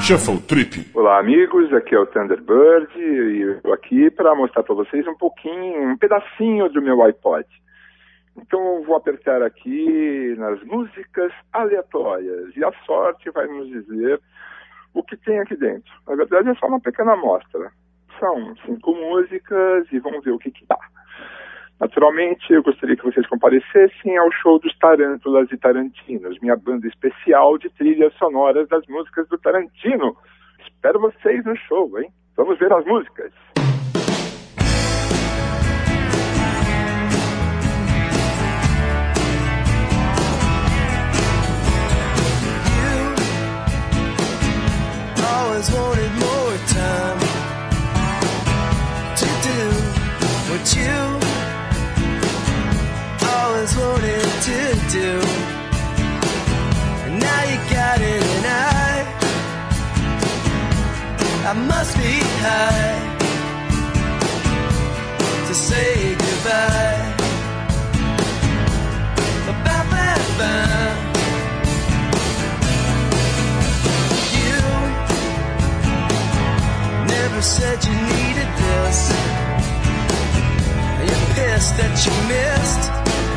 Shuffle Trip. Olá, amigos, aqui é o Thunderbird e eu estou aqui para mostrar para vocês um pedacinho do meu iPod. Então eu vou apertar aqui nas músicas aleatórias e a sorte vai nos dizer o que tem aqui dentro. Na verdade é só uma pequena amostra. São 5 músicas e vamos ver o que dá. Naturalmente, eu gostaria que vocês comparecessem ao show dos Tarântulas e Tarantinos, minha banda especial de trilhas sonoras das músicas do Tarantino. Espero vocês no show, hein? Vamos ver as músicas. You always wanted more time to do what you always wanted to do, and now you got it, and I must be high to say goodbye. Ba-ba-ba-ba. You never said you needed this. You're pissed that you missed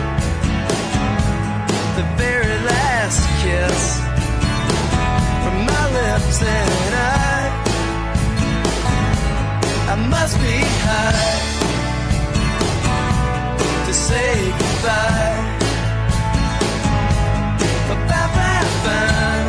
the very last kiss from my lips, and I must be high to say goodbye. Ba-ba-ba-ba.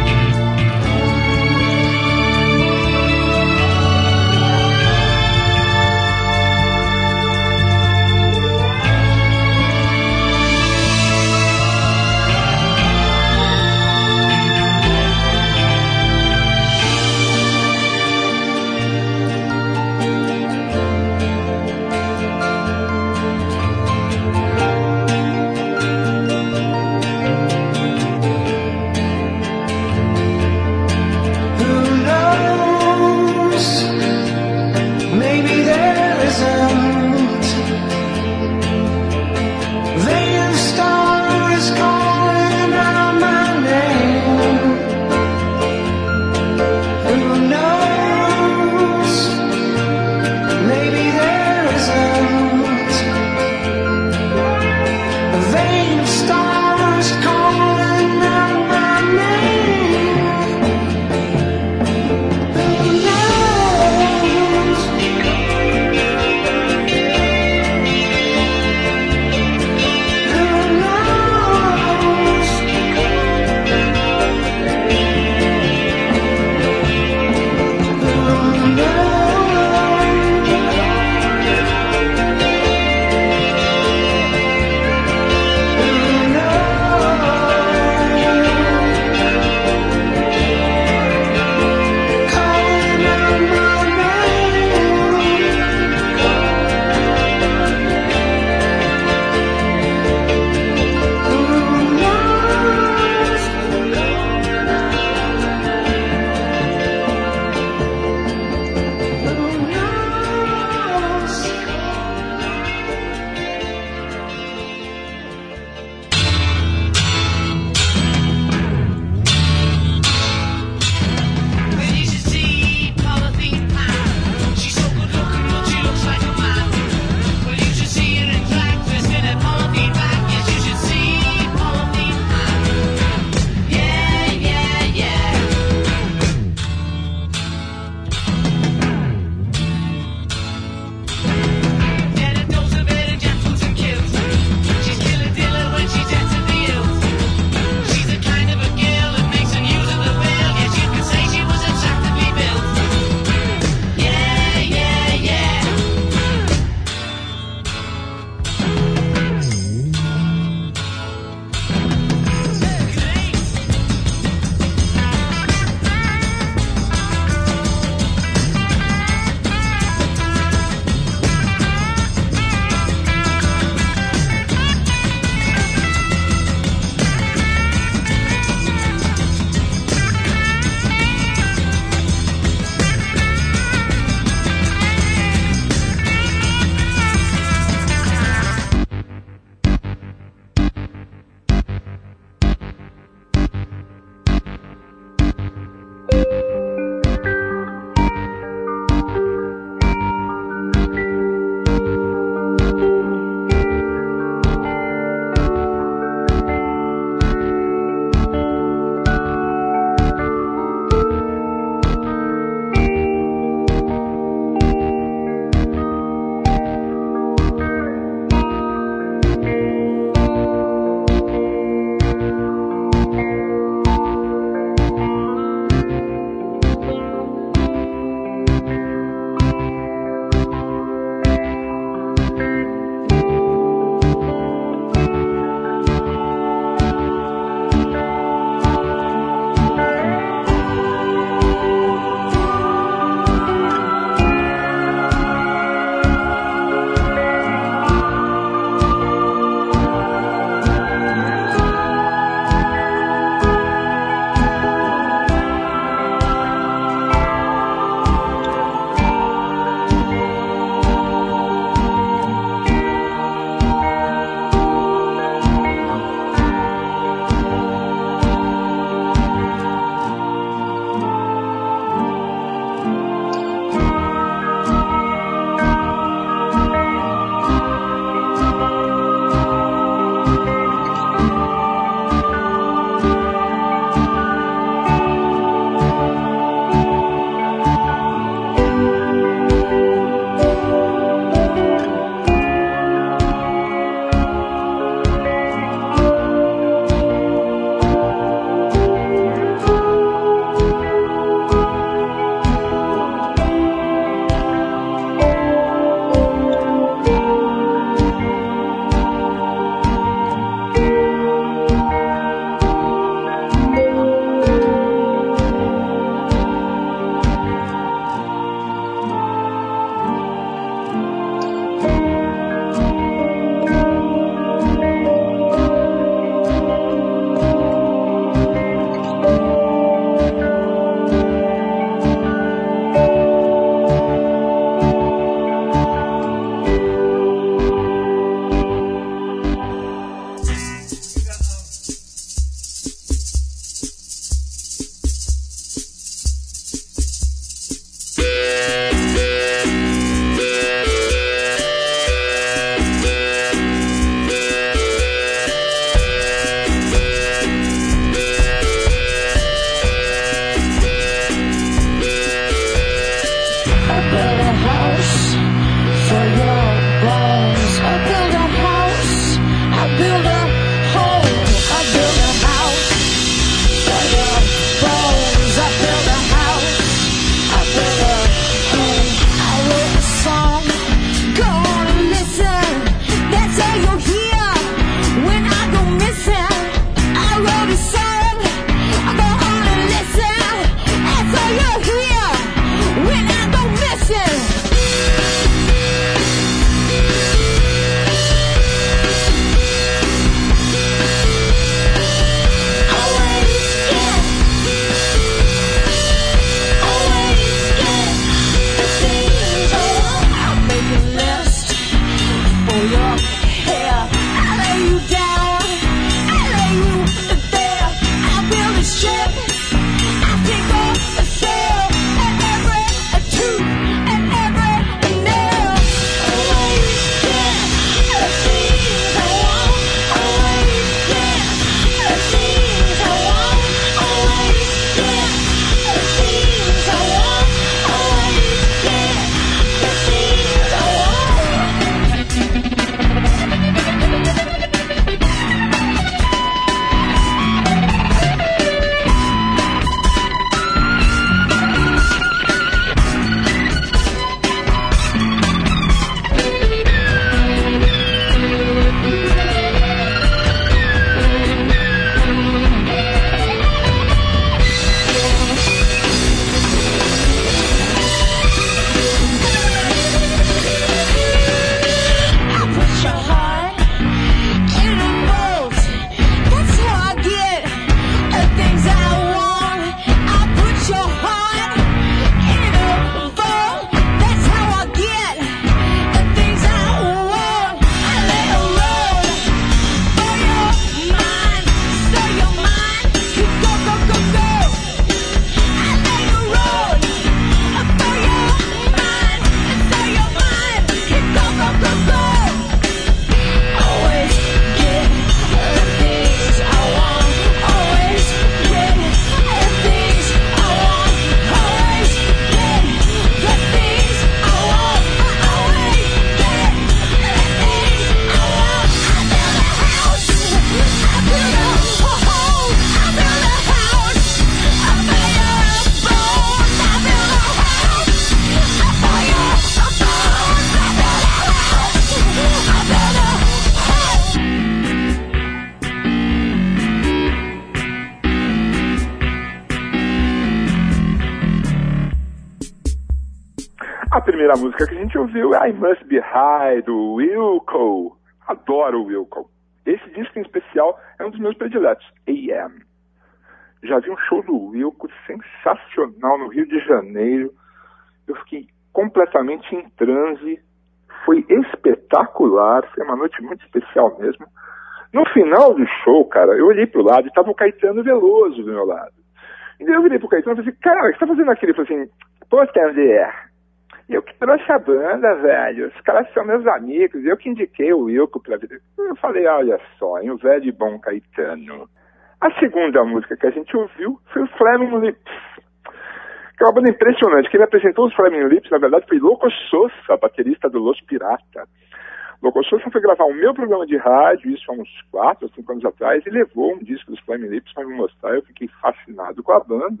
primeira música que a gente ouviu é I Must Be High, do Wilco. Adoro o Wilco. Esse disco em especial é um dos meus prediletos, AM. Já vi um show do Wilco sensacional no Rio de Janeiro. Eu fiquei completamente em transe. Foi espetacular, foi uma noite muito especial mesmo. No final do show, cara, eu olhei pro lado e tava o Caetano Veloso do meu lado. E daí eu virei pro Caetano e falei assim, cara, o que você tá fazendo aqui? Ele falou assim, pô, Tander, eu que trouxe a banda, velho. Os caras são meus amigos, eu que indiquei o Wilco pra vida. Eu falei, olha só, hein, o velho e bom Caetano. A segunda música que a gente ouviu foi o Flaming Lips, que é uma banda impressionante. Quem me apresentou os Flaming Lips, na verdade, foi Loco Sosa, baterista do Los Pirata. Loco Sosa foi gravar o meu programa de rádio, isso há uns 4 ou 5 anos atrás, e levou um disco dos Flaming Lips para me mostrar. Eu fiquei fascinado com a banda.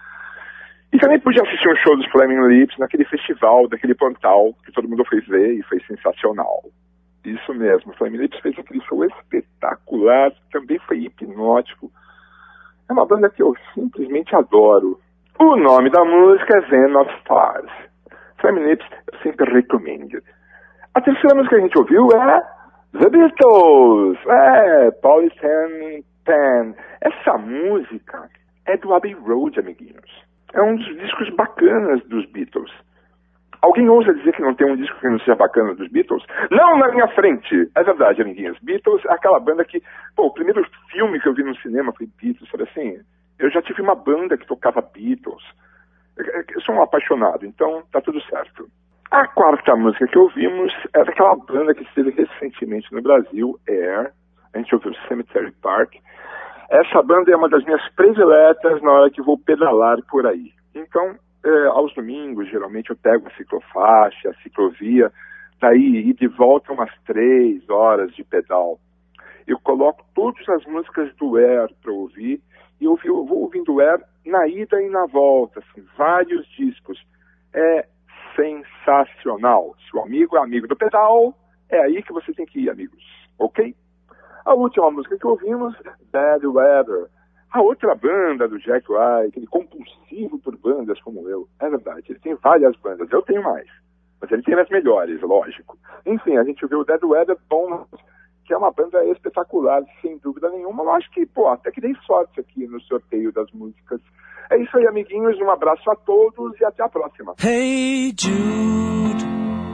E também pude assistir um show dos Flaming Lips naquele festival, daquele Pontal, que todo mundo foi ver e foi sensacional. Isso mesmo, o Flaming Lips fez aquele show espetacular, também foi hipnótico. É uma banda que eu simplesmente adoro. O nome da música é Zen of Stars. Flaming Lips eu sempre recomendo. A terceira música que a gente ouviu é The Beatles, Polythene Pen. Essa música é do Abbey Road, amiguinhos. É um dos discos bacanas dos Beatles. Alguém ousa dizer que não tem um disco que não seja bacana dos Beatles? Não na minha frente! É verdade, amiguinhos. Beatles é aquela banda que... Pô, o primeiro filme que eu vi no cinema foi Beatles, sabe assim? Eu já tive uma banda que tocava Beatles. Eu sou um apaixonado, então tá tudo certo. A quarta música que ouvimos é daquela banda que esteve recentemente no Brasil, Air. A gente ouviu Cemetery Park. Essa banda é uma das minhas prediletas na hora que vou pedalar por aí. Então, aos domingos, geralmente eu pego a ciclofaixa, a ciclovia, daí ir de volta umas 3 horas de pedal. Eu coloco todas as músicas do Air para ouvir, e eu vou ouvindo Air na ida e na volta, assim, vários discos. É sensacional. Se o amigo é amigo do pedal, é aí que você tem que ir, amigos. Ok? A última música que ouvimos, Bad Weather. A outra banda do Jack White, aquele compulsivo por bandas como eu. É verdade, ele tem várias bandas, eu tenho mais. Mas ele tem as melhores, lógico. Enfim, a gente ouviu o Dead Weather Bones, que é uma banda espetacular, sem dúvida nenhuma. Eu acho que, até que dei sorte aqui no sorteio das músicas. É isso aí, amiguinhos. Um abraço a todos e até a próxima. Hey Jude,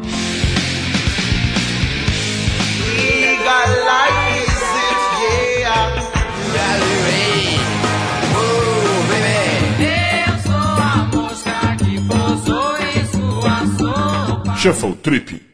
we got light, yeah, Valerie, oh baby, eu sou a mosca que pousou em sua sopa. Shuffle Trip.